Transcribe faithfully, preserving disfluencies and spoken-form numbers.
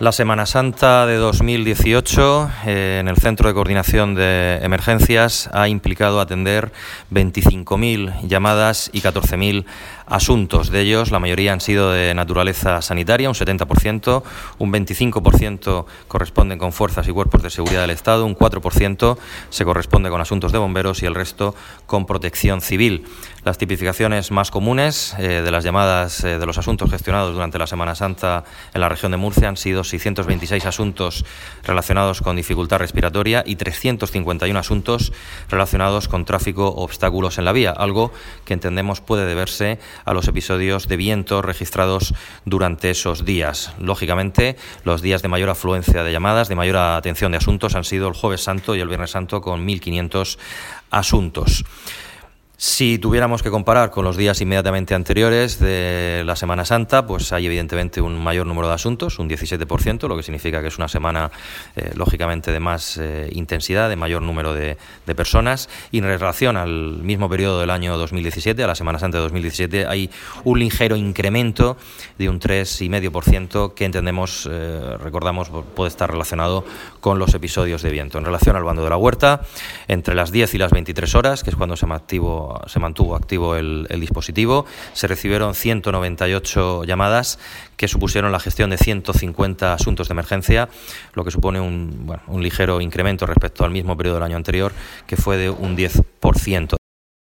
La Semana Santa de dos mil dieciocho eh, en el Centro de Coordinación de Emergencias ha implicado atender veinticinco mil llamadas y catorce mil asuntos. De ellos, la mayoría han sido de naturaleza sanitaria, un setenta por ciento, un veinticinco por ciento corresponden con fuerzas y cuerpos de seguridad del Estado, un cuatro por ciento se corresponde con asuntos de bomberos y el resto con protección civil. Las tipificaciones más comunes eh, de las llamadas eh, de los asuntos gestionados durante la Semana Santa en la región de Murcia han sido seiscientos veintiséis asuntos relacionados con dificultad respiratoria y trescientos cincuenta y uno asuntos relacionados con tráfico o obstáculos en la vía, algo que entendemos puede deberse a los episodios de viento registrados durante esos días. Lógicamente, los días de mayor afluencia de llamadas, de mayor atención de asuntos han sido el Jueves Santo y el Viernes Santo con mil quinientos asuntos. Si tuviéramos que comparar con los días inmediatamente anteriores de la Semana Santa, pues hay evidentemente un mayor número de asuntos, un diecisiete por ciento, lo que significa que es una semana eh, lógicamente de más eh, intensidad, de mayor número de, de personas. Y en relación al mismo periodo del año dos mil diecisiete, a la Semana Santa de dos mil diecisiete, hay un ligero incremento de un tres coma cinco por ciento que entendemos, eh, recordamos, puede estar relacionado con los episodios de viento. En relación al bando de la Huerta, entre las diez y las veintitrés horas, que es cuando se mantuvo se mantuvo activo el, el dispositivo, se recibieron ciento noventa y ocho llamadas que supusieron la gestión de ciento cincuenta asuntos de emergencia, lo que supone un, bueno, un ligero incremento respecto al mismo periodo del año anterior, que fue de un diez por ciento.